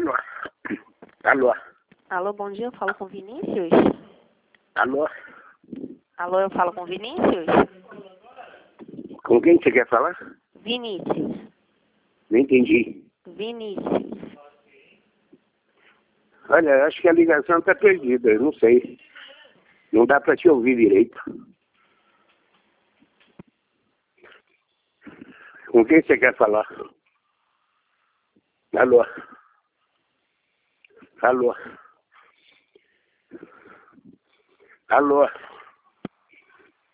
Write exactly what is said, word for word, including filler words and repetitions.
Alô? Alô? Alô, bom dia, eu falo com Vinícius? Alô? Alô, eu falo com Vinícius? Com quem você quer falar? Vinícius. Não entendi. Vinícius. Olha, acho que a ligação está perdida, eu não sei. Não dá para te ouvir direito. Com quem você quer falar? Alô? Alô? Alô?